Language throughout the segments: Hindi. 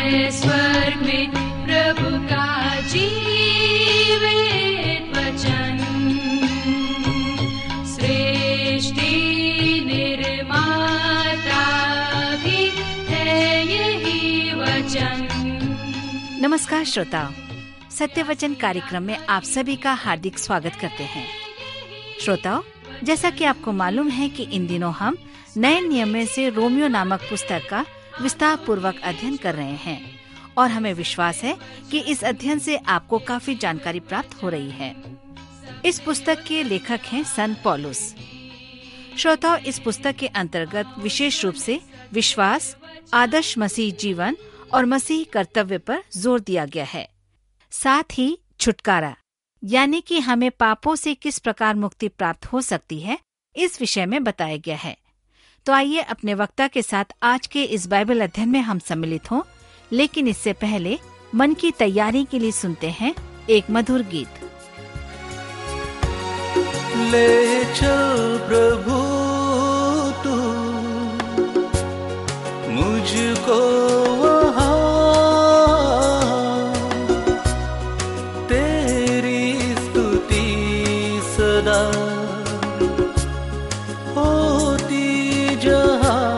है स्वर्ग में प्रभु का जीवित वचन। सृष्टि निर्माता भी है यही वचन। नमस्कार श्रोताओ, सत्य वचन कार्यक्रम में आप सभी का हार्दिक स्वागत करते हैं। श्रोताओ, जैसा कि आपको मालूम है कि इन दिनों हम नए नियम में से रोमियो नामक पुस्तक का विस्तार पूर्वक अध्ययन कर रहे हैं और हमें विश्वास है कि इस अध्ययन से आपको काफी जानकारी प्राप्त हो रही है। इस पुस्तक के लेखक हैं संत पौलुस। श्रोताओ, इस पुस्तक के अंतर्गत विशेष रूप से विश्वास, आदर्श मसीह जीवन और मसीह कर्तव्य पर जोर दिया गया है। साथ ही छुटकारा, यानी कि हमें पापों से किस प्रकार मुक्ति प्राप्त हो सकती है, इस विषय में बताया गया है। तो आइए अपने वक्ता के साथ आज के इस बाइबल अध्ययन में हम सम्मिलित हों, लेकिन इससे पहले मन की तैयारी के लिए सुनते हैं एक मधुर गीत। ले चल प्रभु तू मुझको वहाँ, तेरी स्तुति सदा होती जहाँ।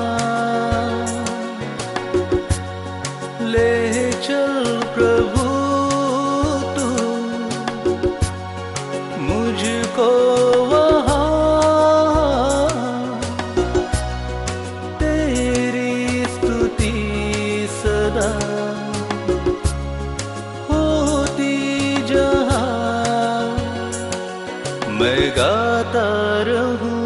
ले चल प्रभु तू मुझको वहाँ, तेरी स्तुति सदा होती जहाँ। मैं गाता रहूं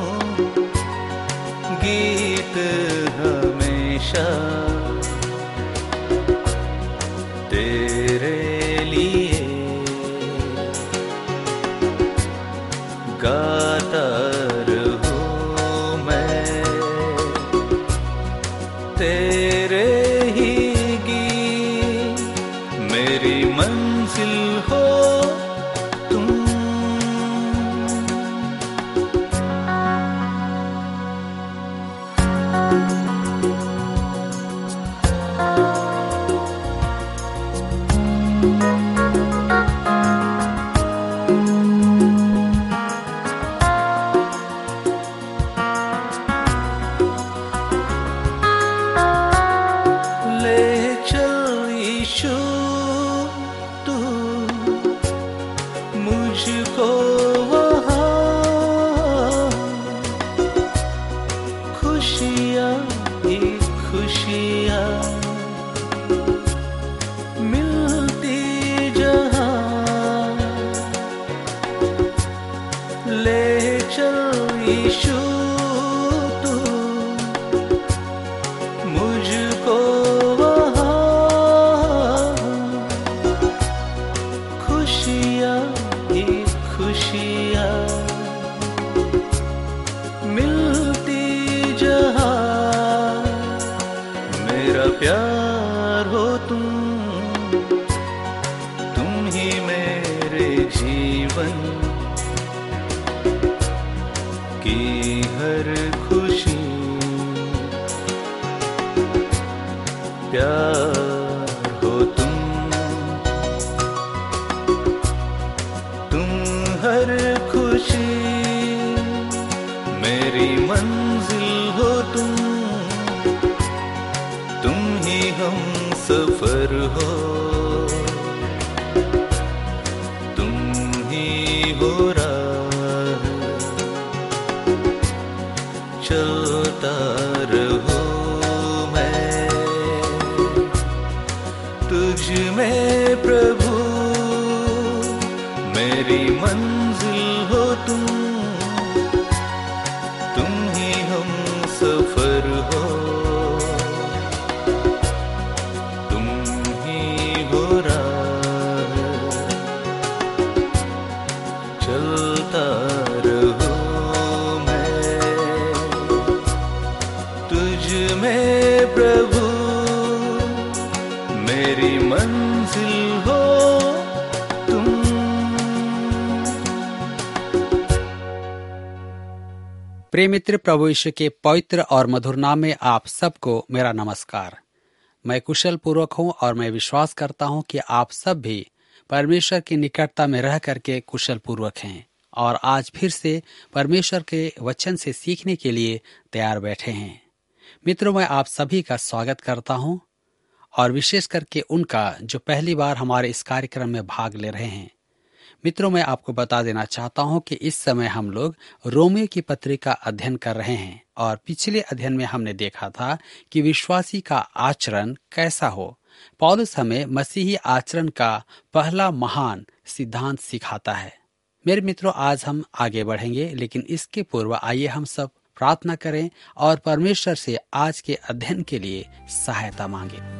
गीत हमेशा तेरे लिए, गाता रहूं मैं तेरे ही गीत। मेरी मंजिल हो तुम, ले चल यीशु तू मुझको वहाँ, खुशियाँ ही खुशियाँ मिलती जहाँ। ले चल यीशु तू मुझको वहाँ, खुशियाँ ही खुशियाँ मिलती जहाँ। मेरा प्यार हो तुम ही मेरे जीवन की हर खुशी। प्यार हो तुम हर खुशी। मेरी मंजिल हो तुम ही हम सफर हो, तुम ही हो राह, चलता रहो मैं तुझ में प्रभु। मेरी मंजिल हो तुम ही हम सफर हो, तुम ही हो राह, चलता रहो मैं तुझ में प्रभु। मेरी मंजिल हो तुम। प्रिय मित्र, प्रभु यीशु के पवित्र और मधुर नाम में आप सबको मेरा नमस्कार। मैं कुशल पूर्वक हूँ और मैं विश्वास करता हूँ कि आप सब भी परमेश्वर की निकटता में रह करके कुशल पूर्वक हैं और आज फिर से परमेश्वर के वचन से सीखने के लिए तैयार बैठे हैं। मित्रों, मैं आप सभी का स्वागत करता हूँ और विशेष करके उनका जो पहली बार हमारे इस कार्यक्रम में भाग ले रहे हैं। मित्रों, मैं आपको बता देना चाहता हूं कि इस समय हम लोग रोमियो की पत्री का अध्ययन कर रहे हैं और पिछले अध्ययन में हमने देखा था कि विश्वासी का आचरण कैसा हो। पौलुस हमें मसीही आचरण का पहला महान सिद्धांत सिखाता है। मेरे मित्रों, आज हम आगे बढ़ेंगे, लेकिन इसके पूर्व आइए हम सब प्रार्थना करें और परमेश्वर से आज के अध्ययन के लिए सहायता मांगे।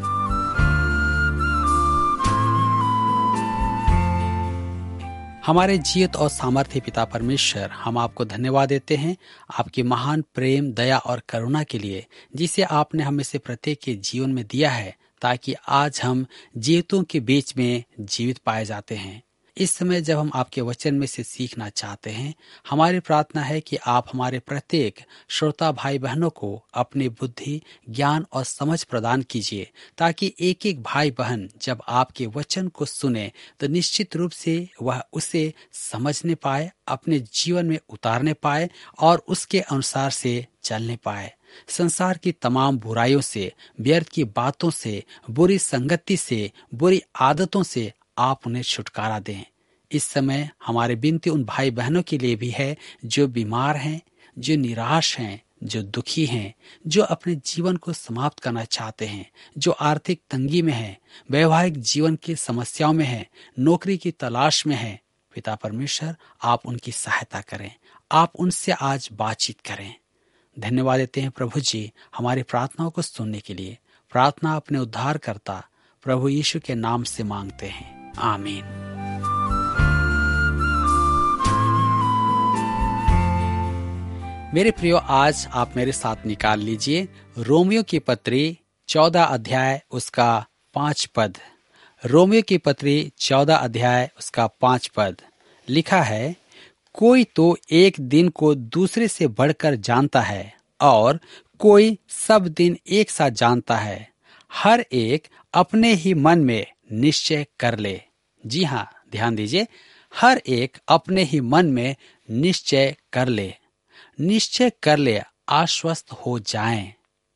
हमारे जीवित और सामर्थ्य पिता परमेश्वर, हम आपको धन्यवाद देते हैं आपकी महान प्रेम, दया और करुणा के लिए, जिसे आपने हमें से प्रत्येक के जीवन में दिया है, ताकि आज हम जीवितों के बीच में जीवित पाए जाते हैं। इस समय जब हम आपके वचन में से सीखना चाहते हैं, हमारी प्रार्थना है कि आप हमारे प्रत्येक श्रोता भाई बहनों को अपनी बुद्धि, ज्ञान और समझ प्रदान कीजिए, ताकि एक एक भाई बहन जब आपके वचन को सुने तो निश्चित रूप से वह उसे समझने पाए, अपने जीवन में उतारने पाए और उसके अनुसार से चलने पाए। संसार की तमाम बुराइयों से, व्यर्थ की बातों से, बुरी संगति से, बुरी आदतों से आप उन्हें छुटकारा दें। इस समय हमारे विनती उन भाई बहनों के लिए भी है जो बीमार हैं, जो निराश हैं, जो दुखी हैं, जो अपने जीवन को समाप्त करना चाहते हैं, जो आर्थिक तंगी में हैं, वैवाहिक जीवन की समस्याओं में हैं, नौकरी की तलाश में हैं। पिता परमेश्वर, आप उनकी सहायता करें, आप उनसे आज बातचीत करें। धन्यवाद देते हैं प्रभु जी हमारी प्रार्थनाओं को सुनने के लिए। प्रार्थना अपने उद्धारकर्ता प्रभु यीशु के नाम से मांगते हैं, आमीन। मेरे प्रियो, आज आप मेरे साथ निकाल लीजिए रोमियो की पत्री 14 अध्याय उसका 5 पद। रोमियो की पत्री 14 अध्याय उसका 5 पद लिखा है, कोई तो एक दिन को दूसरे से बढ़कर जानता है और कोई सब दिन एक साथ जानता है। हर एक अपने ही मन में निश्चय कर ले। जी हाँ, ध्यान दीजिए, हर एक अपने ही मन में निश्चय कर ले। निश्चय कर ले, आश्वस्त हो जाएं,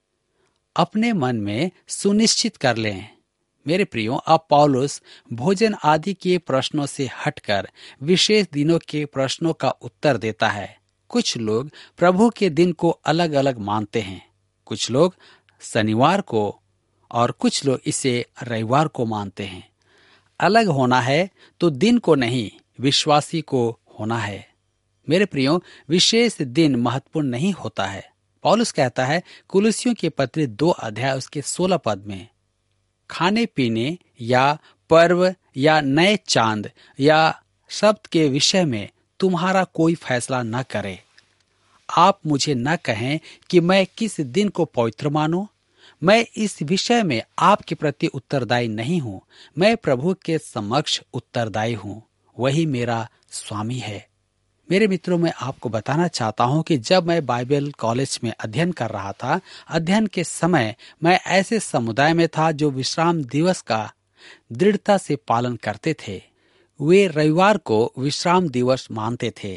अपने मन में सुनिश्चित कर लें। मेरे प्रियो, अब पौलुस भोजन आदि के प्रश्नों से हटकर विशेष दिनों के प्रश्नों का उत्तर देता है। कुछ लोग प्रभु के दिन को अलग अलग मानते हैं, कुछ लोग शनिवार को और कुछ लोग इसे रविवार को मानते हैं। अलग होना है तो दिन को नहीं, विश्वासी को होना है। मेरे प्रियो, विशेष दिन महत्वपूर्ण नहीं होता है। पौलुस कहता है कुलुस्सियों के पत्र 2 अध्याय उसके 16 पद में, खाने पीने या पर्व या नए चांद या शब्द के विषय में तुम्हारा कोई फैसला न करे। आप मुझे न कहें कि मैं किस दिन को पवित्र मानूं। मैं इस विषय में आपके प्रति उत्तरदायी नहीं हूं। मैं प्रभु के समक्ष उत्तरदायी हूं, वही मेरा स्वामी है। मेरे मित्रों, मैं आपको बताना चाहता हूं कि जब मैं बाइबल कॉलेज में अध्ययन कर रहा था, अध्ययन के समय मैं ऐसे समुदाय में था जो विश्राम दिवस का दृढ़ता से पालन करते थे। वे रविवार को विश्राम दिवस मानते थे।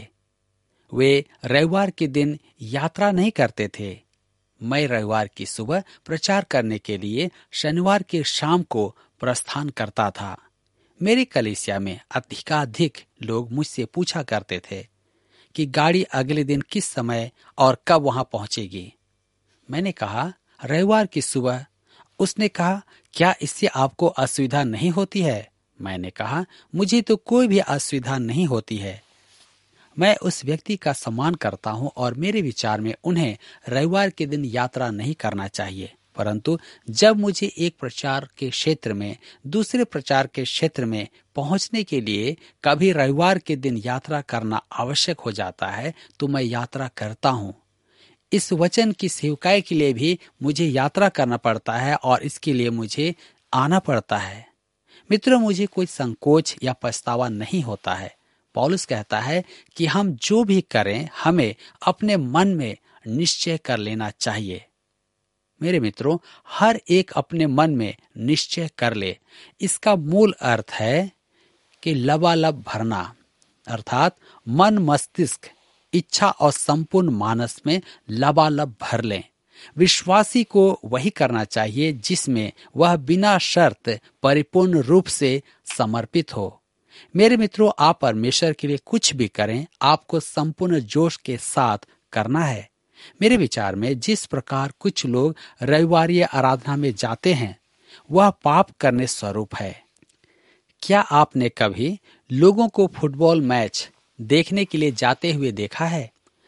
वे रविवार के दिन यात्रा नहीं करते थे। मैं रविवार की सुबह प्रचार करने के लिए शनिवार की शाम को प्रस्थान करता था। मेरी कलीसिया में अधिकाधिक लोग मुझसे पूछा करते थे कि गाड़ी अगले दिन किस समय और कब वहां पहुंचेगी। मैंने कहा, रविवार की सुबह। उसने कहा, क्या इससे आपको असुविधा नहीं होती है? मैंने कहा, मुझे तो कोई भी असुविधा नहीं होती है। मैं उस व्यक्ति का सम्मान करता हूं और मेरे विचार में उन्हें रविवार के दिन यात्रा नहीं करना चाहिए, परंतु जब मुझे एक प्रचार के क्षेत्र में दूसरे प्रचार के क्षेत्र में पहुंचने के लिए कभी रविवार के दिन यात्रा करना आवश्यक हो जाता है तो मैं यात्रा करता हूं। इस वचन की सेवकाई के लिए भी मुझे यात्रा करना पड़ता है और इसके लिए मुझे आना पड़ता है। मित्रों, मुझे कोई संकोच या पछतावा नहीं होता है। पौलुस कहता है कि हम जो भी करें हमें अपने मन में निश्चय कर लेना चाहिए। मेरे मित्रों, हर एक अपने मन में निश्चय कर ले। इसका मूल अर्थ है कि लबालब भरना, अर्थात मन, मस्तिष्क, इच्छा और संपूर्ण मानस में लबालब भर लें। विश्वासी को वही करना चाहिए जिसमें वह बिना शर्त परिपूर्ण रूप से समर्पित हो। मेरे मित्रों, आप परमेश्वर के लिए कुछ भी करें, आपको संपूर्ण जोश के साथ करना है। मेरे विचार में जिस प्रकार कुछ लोग रविवारी आराधना में जाते हैं, वह पाप करने स्वरूप है। क्या आपने कभी लोगों को फुटबॉल मैच देखने के लिए जाते हुए देखा है?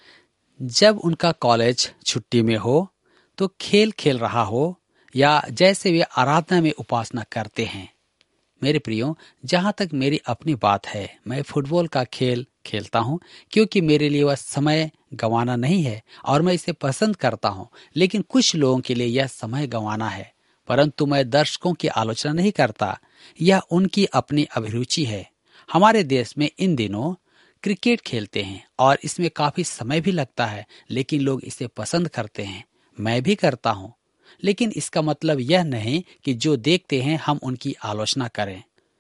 जब उनका कॉलेज छुट्टी में हो तो खेल खेल रहा हो, या जैसे वे आराधना में उपासना करते हैं। मेरे प्रियो, जहां तक मेरी अपनी बात है, मैं फुटबॉल का खेल खेलता हूं क्योंकि मेरे लिए वह समय गंवाना नहीं है और मैं इसे पसंद करता हूं। लेकिन कुछ लोगों के लिए यह समय गंवाना है, परंतु मैं दर्शकों की आलोचना नहीं करता। यह उनकी अपनी अभिरुचि है। हमारे देश में इन दिनों क्रिकेट खेलते हैं और इसमें काफी समय भी लगता है, लेकिन लोग इसे पसंद करते हैं। मैं भी करता हूं, लेकिन इसका मतलब यह नहीं कि जो देखते हैं हम उनकी आलोचना करें।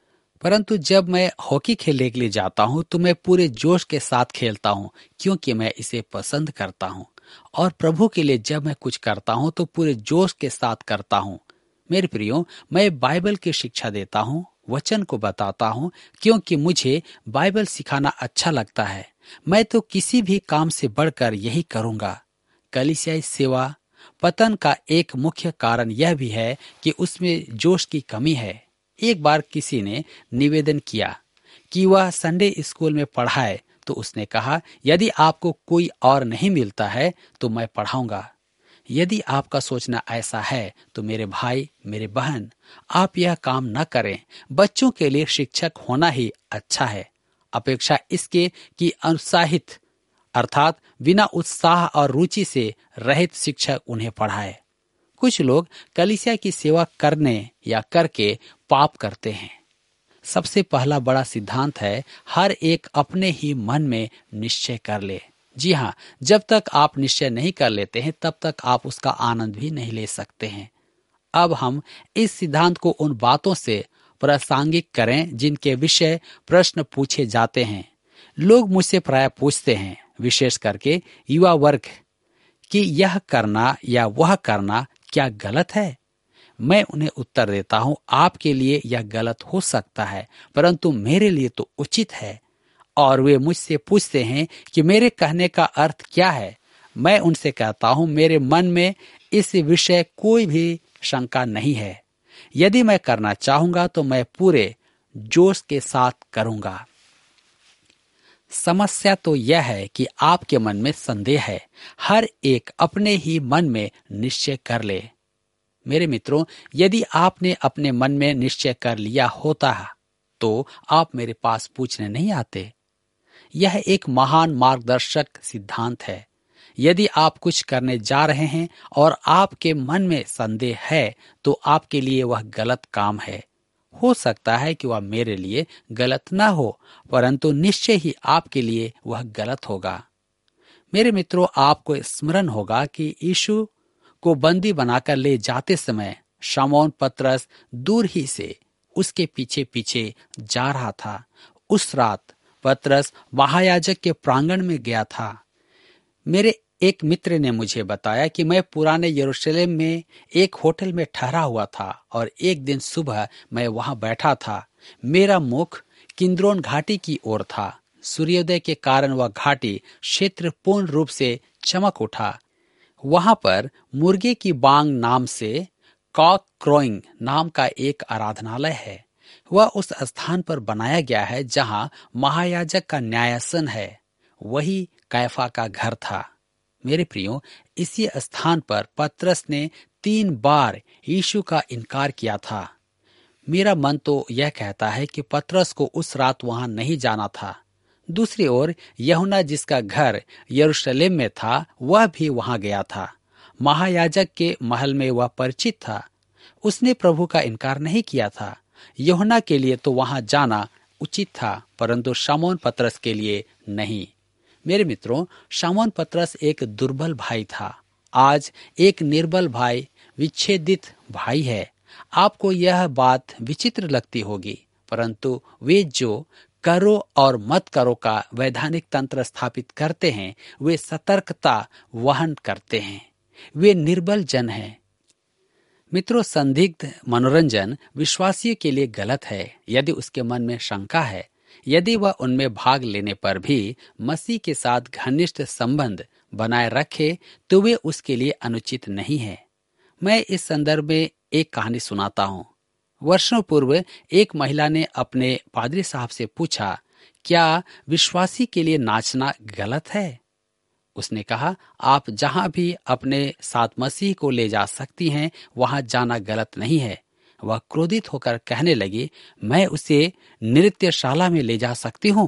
परंतु जब मैं हॉकी खेलने के लिए जाता हूं तो मैं पूरे जोश के साथ खेलता हूं क्योंकि मैं इसे पसंद करता हूं। और प्रभु के लिए जब मैं कुछ करता हूं तो पूरे जोश के साथ करता हूं। मेरे प्रियो, मैं बाइबल की शिक्षा देता हूं, वचन को बताता हूं क्योंकि मुझे बाइबल सिखाना अच्छा लगता है। मैं तो किसी भी काम से बढ़कर यही करूंगा। कलीसियाई सेवा पतन का एक मुख्य कारण यह भी है कि उसमें जोश की कमी है। एक बार किसी ने निवेदन किया कि वह संडे स्कूल में पढ़ाए, तो उसने कहा, यदि आपको कोई और नहीं मिलता है तो मैं पढ़ाऊंगा। यदि आपका सोचना ऐसा है तो मेरे भाई, मेरे बहन, आप यह काम न करें। बच्चों के लिए शिक्षक होना ही अच्छा है, अपेक्षा इसके कि उत्साहित अर्थात बिना उत्साह और रुचि से रहित शिक्षक उन्हें पढ़ाए। कुछ लोग कलीसिया की सेवा करने या करके पाप करते हैं। सबसे पहला बड़ा सिद्धांत है, हर एक अपने ही मन में निश्चय कर ले। जी हाँ, जब तक आप निश्चय नहीं कर लेते हैं तब तक आप उसका आनंद भी नहीं ले सकते हैं। अब हम इस सिद्धांत को उन बातों से प्रासंगिक करें जिनके विषय प्रश्न पूछे जाते हैं। लोग मुझसे प्राय पूछते हैं, विशेष करके युवा वर्ग, कि यह करना या वह करना क्या गलत है? मैं उन्हें उत्तर देता हूं, आपके लिए यह गलत हो सकता है, परंतु मेरे लिए तो उचित है। और वे मुझसे पूछते हैं कि मेरे कहने का अर्थ क्या है। मैं उनसे कहता हूं, मेरे मन में इस विषय कोई भी शंका नहीं है। यदि मैं करना चाहूंगा तो मैं पूरे जोश के साथ करूंगा। समस्या तो यह है कि आपके मन में संदेह है। हर एक अपने ही मन में निश्चय कर ले। मेरे मित्रों, यदि आपने अपने मन में निश्चय कर लिया होता तो आप मेरे पास पूछने नहीं आते। यह एक महान मार्गदर्शक सिद्धांत है। यदि आप कुछ करने जा रहे हैं और आपके मन में संदेह है तो आपके लिए वह गलत काम है। हो सकता है कि वह मेरे लिए गलत ना हो, परंतु निश्चय ही आपके लिए वह गलत होगा। मेरे मित्रों, आपको स्मरण होगा कि यीशु को बंदी बनाकर ले जाते समय शमौन पतरस दूर ही से उसके पीछे पीछे जा रहा था। उस रात पतरस महायाजक के प्रांगण में गया था। मेरे एक मित्र ने मुझे बताया कि मैं पुराने यरूशलेम में एक होटल में ठहरा हुआ था और एक दिन सुबह मैं वहां बैठा था। मेरा मुख किंद्रोन घाटी की ओर था। सूर्योदय के कारण वह घाटी क्षेत्र पूर्ण रूप से चमक उठा। वहां पर मुर्गे की बांग नाम से कॉक क्रोइंग नाम का एक आराधनालय है। वह उस स्थान पर बनाया गया है जहां महायाजक का न्यायासन है। वही कैफा का घर था। मेरे प्रियो, इसी स्थान पर पतरस ने 3 बार यीशु का इनकार किया था। मेरा मन तो यह कहता है कि पतरस को उस रात वहां नहीं जाना था। दूसरी ओर यूहन्ना, जिसका घर यरूशलेम में था, वह भी वहां गया था। महायाजक के महल में वह परिचित था। उसने प्रभु का इनकार नहीं किया था। यूहन्ना के लिए तो वहां जाना उचित था, परंतु शमौन पतरस के लिए नहीं। मेरे मित्रों, शमौन पतरस एक दुर्बल भाई था। आज एक निर्बल भाई विच्छेदित भाई है। आपको यह बात विचित्र लगती होगी, परंतु वे जो करो और मत करो का वैधानिक तंत्र स्थापित करते हैं, वे सतर्कता वहन करते हैं। वे निर्बल जन हैं। मित्रों, संदिग्ध मनोरंजन विश्वासियों के लिए गलत है। यदि उसके मन में शंका है, यदि वह उनमें भाग लेने पर भी मसीह के साथ घनिष्ठ संबंध बनाए रखे, तो वे उसके लिए अनुचित नहीं है। मैं इस संदर्भ में एक कहानी सुनाता हूँ। वर्षों पूर्व एक महिला ने अपने पादरी साहब से पूछा, क्या विश्वासी के लिए नाचना गलत है? उसने कहा, आप जहां भी अपने साथ मसीह को ले जा सकती हैं, वहां जाना गलत नहीं है। वह क्रोधित होकर कहने लगी, मैं उसे नृत्यशाला में ले जा सकती हूँ।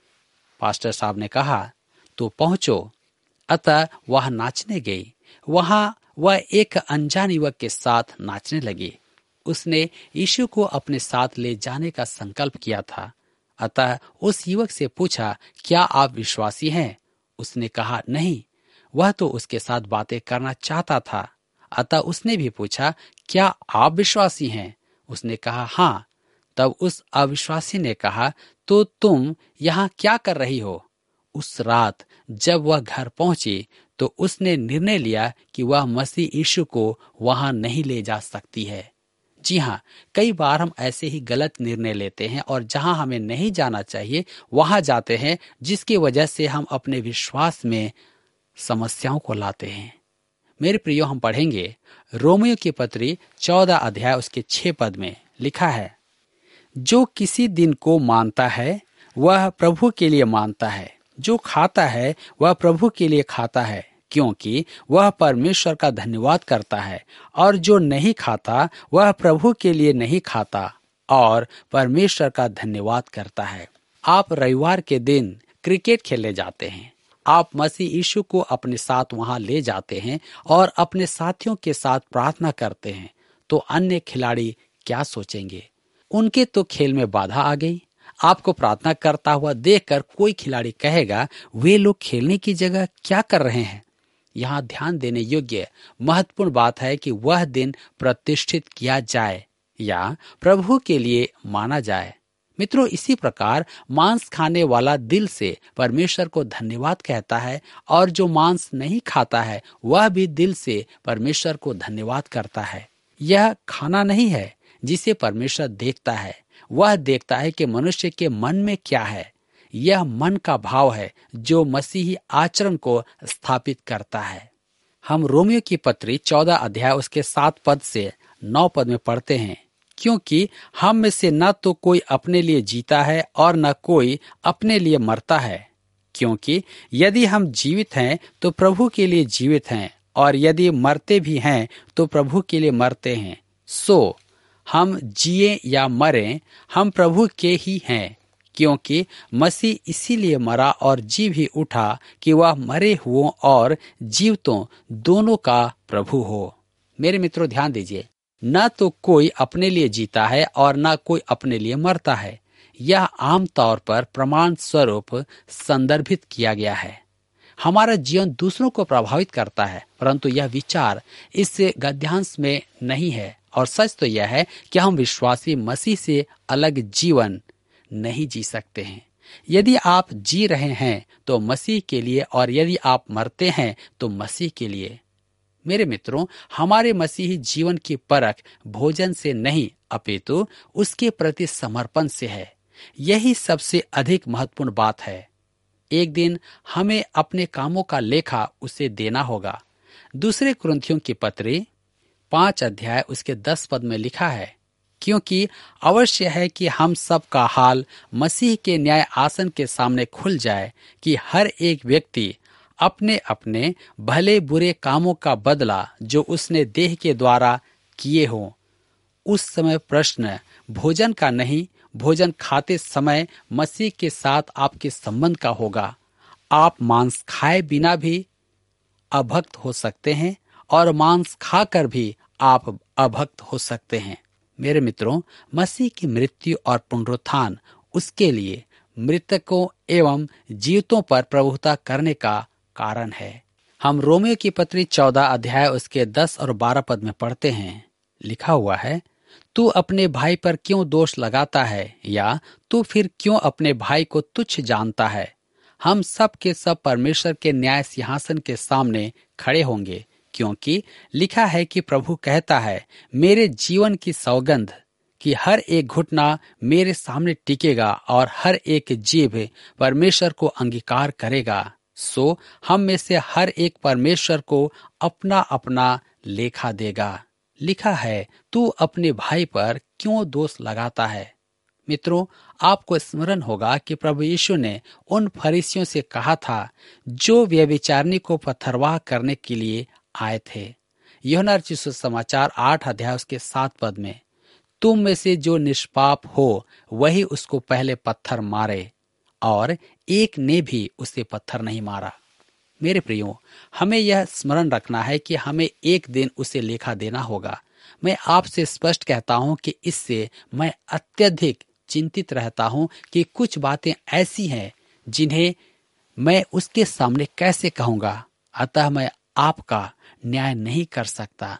पास्टर साहब ने कहा, तो पहुंचो। अतः वह नाचने गई। वहां वह एक अनजान युवक के साथ नाचने लगी। उसने यीशु को अपने साथ ले जाने का संकल्प किया था। अतः उस युवक से पूछा, क्या आप विश्वासी हैं? उसने कहा, नहीं। वह तो उसके साथ बातें करना चाहता था। अतः उसने भी पूछा, क्या आप विश्वासी हैं? उसने कहा, हाँ। तब उस अविश्वासी ने कहा, तो तुम यहाँ क्या कर रही हो? उस रात जब वह घर पहुंची तो उसने निर्णय लिया कि वह मसीह यीशु को वहां नहीं ले जा सकती है। जी हाँ, कई बार हम ऐसे ही गलत निर्णय लेते हैं और जहां हमें नहीं जाना चाहिए वहां जाते हैं, जिसकी वजह से हम अपने विश्वास में समस्याओं को लाते हैं। मेरे प्रियो, हम पढ़ेंगे रोमियो की पत्री 14 अध्याय उसके 6 पद में लिखा है, जो किसी दिन को मानता है वह प्रभु के लिए मानता है, जो खाता है वह प्रभु के लिए खाता है, क्योंकि वह परमेश्वर का धन्यवाद करता है, और जो नहीं खाता वह प्रभु के लिए नहीं खाता और परमेश्वर का धन्यवाद करता है। आप रविवार के दिन क्रिकेट खेलने जाते हैं। आप मसीह यीशु को अपने साथ वहां ले जाते हैं और अपने साथियों के साथ प्रार्थना करते हैं, तो अन्य खिलाड़ी क्या सोचेंगे? उनके तो खेल में बाधा आ गई। आपको प्रार्थना करता हुआ देखकर कोई खिलाड़ी कहेगा, वे लोग खेलने की जगह क्या कर रहे हैं? यहाँ ध्यान देने योग्य महत्वपूर्ण बात है कि वह दिन प्रतिष्ठित किया जाए या प्रभु के लिए माना जाए। मित्रों, इसी प्रकार मांस खाने वाला दिल से परमेश्वर को धन्यवाद कहता है, और जो मांस नहीं खाता है वह भी दिल से परमेश्वर को धन्यवाद करता है। यह खाना नहीं है जिसे परमेश्वर देखता है, वह देखता है कि मनुष्य के मन में क्या है। यह मन का भाव है जो मसीही आचरण को स्थापित करता है। हम रोमियो की पत्री 14 अध्याय उसके 7 पद से 9 पद में पढ़ते हैं, क्योंकि हम में से न तो कोई अपने लिए जीता है और न कोई अपने लिए मरता है, क्योंकि यदि हम जीवित हैं तो प्रभु के लिए जीवित हैं, और यदि मरते भी हैं तो प्रभु के लिए मरते हैं। सो हम जिए या मरें, हम प्रभु के ही हैं, क्योंकि मसीह इसीलिए मरा और जी भी उठा कि वह मरे हुओं और जीवतों दोनों का प्रभु हो। मेरे मित्रों, ध्यान दीजिए, न तो कोई अपने लिए जीता है और न कोई अपने लिए मरता है। यह आमतौर पर प्रमाण स्वरूप संदर्भित किया गया है। हमारा जीवन दूसरों को प्रभावित करता है, परंतु यह विचार इस गद्यांश में नहीं है। और सच तो यह है कि हम विश्वासी मसीह से अलग जीवन नहीं जी सकते हैं। यदि आप जी रहे हैं तो मसीह के लिए, और यदि आप मरते हैं तो मसीह के लिए। मेरे मित्रों, हमारे मसीही जीवन की परख भोजन से नहीं अपितु उसके प्रति समर्पण से है। यही सबसे अधिक महत्वपूर्ण बात है। एक दिन हमें अपने कामों का लेखा उसे देना होगा। दूसरे कुरिन्थियों की पत्री 5 अध्याय उसके 10 पद में लिखा है, क्योंकि अवश्य है कि हम सब का हाल मसीह के न्याय आसन के सामने खुल जाए, कि हर एक व्यक्ति अपने अपने भले बुरे कामों का बदला जो उसने देह के द्वारा किए हों। उस समय प्रश्न भोजन का नहीं, भोजन खाते समय मसीह के साथ आपके संबंध का होगा। आप मांस खाए बिना भी अभक्त हो सकते हैं और मांस खाकर भी आप अभक्त हो सकते हैं। मेरे मित्रों, मसीह की मृत्यु और पुनरुत्थान उसके लिए मृतकों एवं जीवितों पर प्रभुता करने का कारण है। हम रोमियो की पत्री 14 अध्याय उसके 10 और 12 पद में पढ़ते हैं। लिखा हुआ है, तू अपने भाई पर क्यों दोष लगाता है, या तू फिर क्यों अपने भाई को तुच्छ जानता है। हम सब के सब परमेश्वर के न्याय सिंहासन के सामने खड़े होंगे, क्योंकि लिखा है कि प्रभु कहता है, मेरे जीवन की सौगंध कि हर एक घुटना मेरे सामने टिकेगा और हर एक जीभ परमेश्वर को अंगीकार करेगा। सो हम में से हर एक परमेश्वर को अपना अपना लेखा देगा। लिखा है, तू अपने भाई पर क्यों दोष लगाता है। मित्रों, आपको स्मरण होगा कि प्रभु यीशु ने उन फरीसियों से कहा था जो व्यभिचारिणी को पथरवाह करने के लिए आए थे। यूहन्ना रचित सुसमाचार 8 अध्याय उसके 7 पद में, तुम में से जो निष्पाप हो वही उसको पहले पत्थर मारे, और एक ने भी उसे पत्थर नहीं मारा। मेरे प्रियो, हमें यह स्मरण रखना है कि हमें एक दिन उसे लेखा देना होगा। मैं आपसे स्पष्ट कहता हूं कि इससे मैं अत्यधिक चिंतित रहता हूं कि कुछ बातें ऐसी हैं जिन्हें मैं उसके सामने कैसे कहूंगा। अतः मैं आपका न्याय नहीं कर सकता,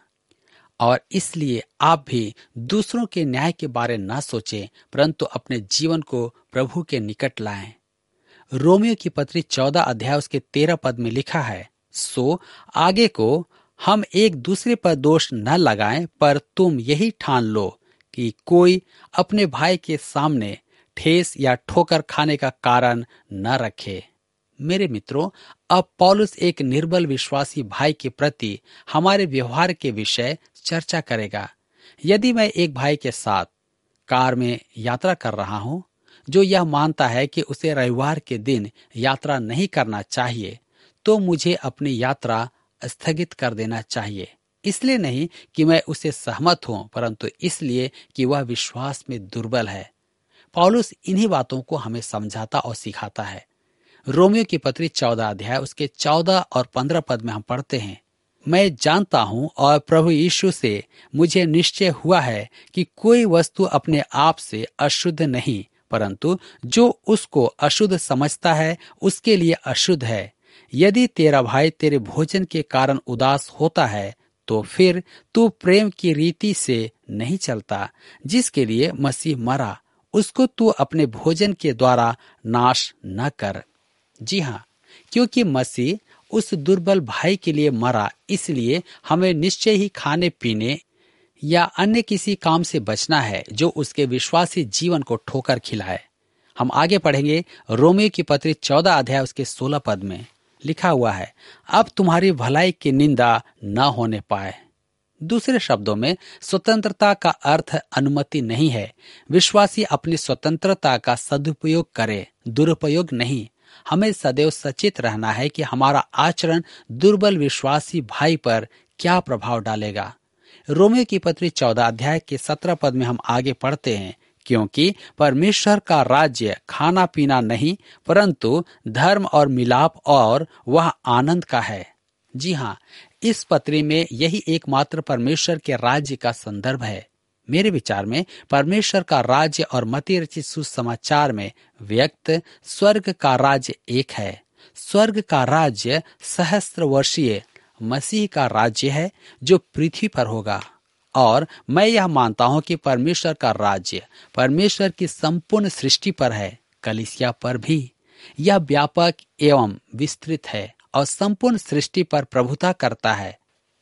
और इसलिए आप भी दूसरों के न्याय के बारे न सोचें, परंतु अपने जीवन को प्रभु के निकट लाएं। रोमियो की पत्री 14 अध्याय उसके 13 पद में लिखा है, सो आगे को हम एक दूसरे पर दोष न लगाएं, पर तुम यही ठान लो कि कोई अपने भाई के सामने ठेस या ठोकर खाने का कारण न रखे। मेरे मित्रों, अब पौलुस एक निर्बल विश्वासी भाई के प्रति हमारे व्यवहार के विषय चर्चा करेगा। यदि मैं एक भाई के साथ कार में यात्रा कर रहा हूं जो यह मानता है कि उसे रविवार के दिन यात्रा नहीं करना चाहिए, तो मुझे अपनी यात्रा स्थगित कर देना चाहिए। इसलिए नहीं कि मैं उसे सहमत हूं, परंतु इसलिए कि वह विश्वास में दुर्बल है। पौलुस इन्हीं बातों को हमें समझाता और सिखाता है। रोमियो की पत्री 14 अध्याय उसके 14 और 15 पद में हम पढ़ते हैं, मैं जानता हूं और प्रभु यीशु से मुझे निश्चय हुआ है कि कोई वस्तु अपने आप से अशुद्ध नहीं, परंतु जो उसको अशुद्ध समझता है उसके लिए अशुद्ध है। यदि तेरा भाई तेरे भोजन के कारण उदास होता है, तो फिर तू प्रेम की रीति से नहीं चलता जिसके लिए मसीह मरा, उसको तू अपने भोजन के द्वारा नाश न कर। जी हाँ, क्योंकि मसीह उस दुर्बल भाई के लिए मरा, इसलिए हमें निश्चय ही खाने पीने या अन्य किसी काम से बचना है जो उसके विश्वासी जीवन को ठोकर खिलाए। हम आगे पढ़ेंगे। रोमियो की पत्री 14 अध्याय उसके 16 पद में लिखा हुआ है, अब तुम्हारी भलाई की निंदा न होने पाए। दूसरे शब्दों में, स्वतंत्रता का अर्थ अनुमति नहीं है। विश्वासी अपनी स्वतंत्रता का सदुपयोग करे, दुरुपयोग नहीं। हमें सदैव सचेत रहना है कि हमारा आचरण दुर्बल विश्वासी भाई पर क्या प्रभाव डालेगा। रोमियो की पत्री 14 अध्याय के 17 पद में हम आगे पढ़ते हैं, क्योंकि परमेश्वर का राज्य खाना पीना नहीं, परंतु धर्म और मिलाप और वह आनंद का है। जी हाँ, इस पत्री में यही एकमात्र परमेश्वर के राज्य का संदर्भ है। मेरे विचार में परमेश्वर का राज्य और मत्ती रचित सुसमाचार में व्यक्त स्वर्ग का राज्य एक है। स्वर्ग का राज्य सहस्त्र वर्षीय मसीह का राज्य है जो पृथ्वी पर होगा। और मैं यह मानता हूं कि परमेश्वर का राज्य परमेश्वर की संपूर्ण सृष्टि पर है, कलीसिया पर भी। यह व्यापक एवं विस्तृत है और संपूर्ण सृष्टि पर प्रभुता करता है।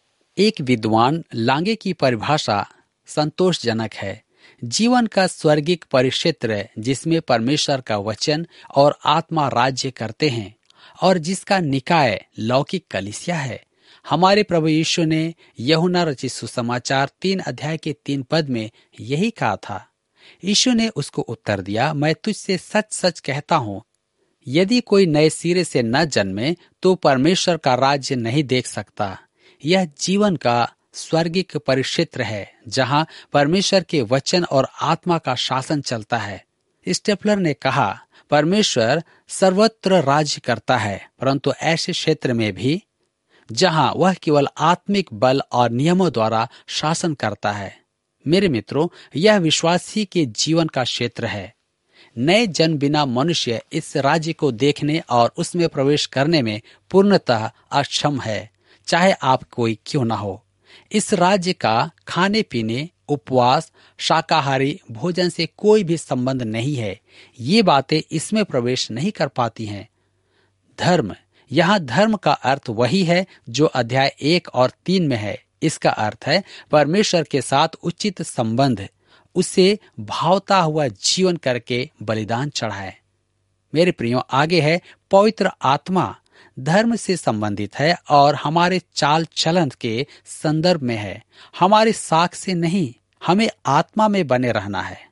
एक विद्वान लांगे की परिभाषा संतोषजनक है। जीवन का स्वर्गिक परिक्षेत्र जिसमें परमेश्वर का वचन और आत्मा राज्य करते हैं और जिसका निकाय लौकिक कलीसिया है। हमारे प्रभु यीशु ने यूहन्ना रचित सुसमाचार 3 अध्याय के 3 पद में यही कहा था। यीशु ने उसको उत्तर दिया, मैं तुझसे सच सच कहता हूँ, यदि कोई नए सिरे से न जन्मे तो परमेश्वर का राज्य नहीं देख सकता। यह जीवन का स्वर्गिक परिक्षेत्र है जहाँ परमेश्वर के वचन और आत्मा का शासन चलता है। स्टेपलर ने कहा, परमेश्वर सर्वत्र राज्य करता है, परंतु ऐसे क्षेत्र में भी जहां वह केवल आत्मिक बल और नियमों द्वारा शासन करता है। मेरे मित्रों, यह विश्वासी के जीवन का क्षेत्र है। नए जन्म बिना मनुष्य इस राज्य को देखने और उसमें प्रवेश करने में पूर्णतः अक्षम है, चाहे आप कोई क्यों ना हो। इस राज्य का खाने पीने, उपवास, शाकाहारी भोजन से कोई भी संबंध नहीं है। ये बातें इसमें प्रवेश नहीं कर पाती हैं। धर्म, यहाँ धर्म का अर्थ वही है जो अध्याय 1 और 3 में है। इसका अर्थ है परमेश्वर के साथ उचित संबंध, उसे भावता हुआ जीवन करके बलिदान चढ़ाए। मेरे प्रियो, आगे है पवित्र आत्मा। धर्म से संबंधित है और हमारे चाल चलन के संदर्भ में है, हमारी साख से नहीं। हमें आत्मा में बने रहना है।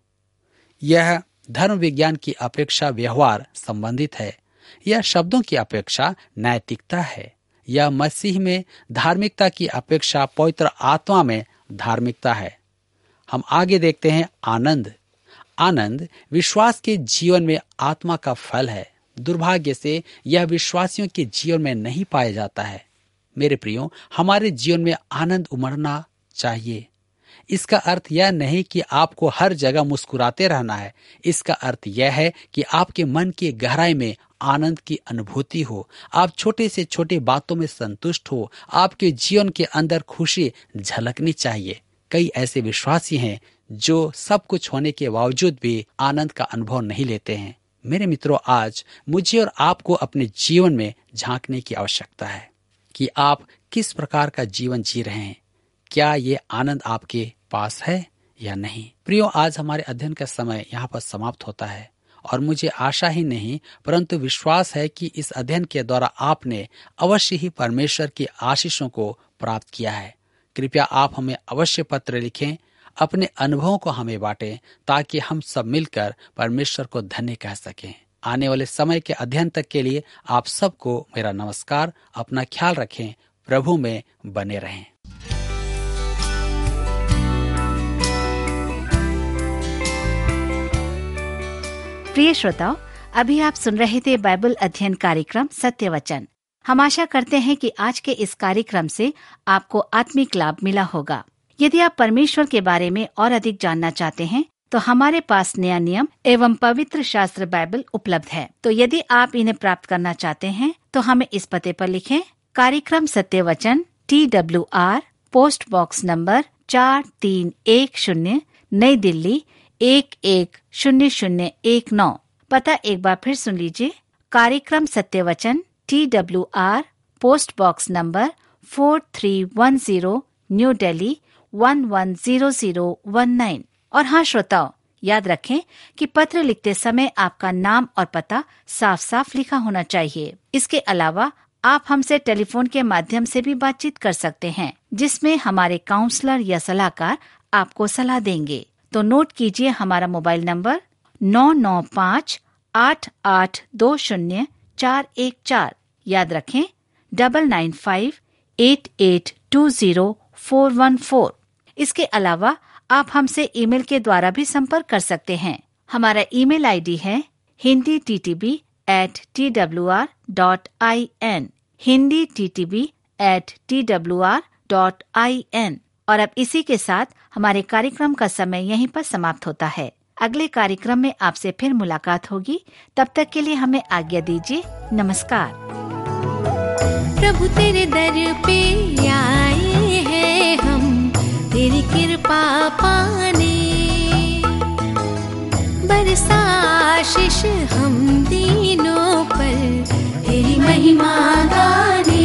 यह धर्म विज्ञान की अपेक्षा व्यवहार संबंधित है। यह शब्दों की अपेक्षा नैतिकता है। यह मसीह में धार्मिकता की अपेक्षा पवित्र आत्मा में धार्मिकता है। हम आगे देखते हैं आनंद। आनंद विश्वास के जीवन में आत्मा का फल है। दुर्भाग्य से यह विश्वासियों के जीवन में नहीं पाया जाता है। मेरे प्रियो, हमारे जीवन में आनंद उमड़ना चाहिए। इसका अर्थ यह नहीं कि आपको हर जगह मुस्कुराते रहना है। इसका अर्थ यह है कि आपके मन की गहराई में आनंद की अनुभूति हो, आप छोटे से छोटे बातों में संतुष्ट हो, आपके जीवन के अंदर खुशी झलकनी चाहिए। कई ऐसे विश्वासी हैं जो सब कुछ होने के बावजूद भी आनंद का अनुभव नहीं लेते हैं। मेरे मित्रों, आज मुझे और आपको अपने जीवन में झांकने की आवश्यकता है कि आप किस प्रकार का जीवन जी रहे हैं। क्या ये आनंद आपके पास है या नहीं? प्रियो, आज हमारे अध्ययन का समय यहाँ पर समाप्त होता है और मुझे आशा ही नहीं परंतु विश्वास है कि इस अध्ययन के द्वारा आपने अवश्य ही परमेश्वर की आशीषों को प्राप्त किया है। कृपया आप हमें अवश्य पत्र लिखें, अपने अनुभवों को हमें बांटें ताकि हम सब मिलकर परमेश्वर को धन्य कह सकें। आने वाले समय के अध्ययन तक के लिए आप सबको मेरा नमस्कार। अपना ख्याल रखें, प्रभु में बने रहें। प्रिय श्रोताओ, अभी आप सुन रहे थे बाइबल अध्ययन कार्यक्रम सत्य वचन। हम आशा करते हैं कि आज के इस कार्यक्रम से आपको आत्मिक लाभ मिला होगा। यदि आप परमेश्वर के बारे में और अधिक जानना चाहते हैं तो हमारे पास नया नियम एवं पवित्र शास्त्र बाइबल उपलब्ध है। तो यदि आप इन्हें प्राप्त करना चाहते हैं तो हमें इस पते पर लिखें। कार्यक्रम सत्य वचन, TWR, पोस्ट बॉक्स नंबर 4310, नई दिल्ली 110019। पता एक बार फिर सुन लीजिए। कार्यक्रम सत्य वचन, TWR, post box number 4310, New Delhi 110019। और हाँ श्रोताओ, याद रखें कि पत्र लिखते समय आपका नाम और पता साफ साफ लिखा होना चाहिए। इसके अलावा आप हमसे टेलीफोन के माध्यम से भी बातचीत कर सकते हैं, जिसमें हमारे काउंसलर या सलाहकार आपको सलाह देंगे। तो नोट कीजिए हमारा मोबाइल नंबर 9958820414। याद रखें 9958820414। इसके अलावा आप हमसे ईमेल के द्वारा भी संपर्क कर सकते हैं। हमारा ईमेल आईडी है hinditb@twr.in, hinditb@twr.in। और अब इसी के साथ हमारे कार्यक्रम का समय यहीं पर समाप्त होता है। अगले कार्यक्रम में आपसे फिर मुलाकात होगी। तब तक के लिए हमें आज्ञा दीजिए। नमस्कार। प्रभु तेरे दर पे आए हैं हम, तेरी कृपा पाने, बरसा आशीष हम दीनों पर, तेरी महिमा गाने।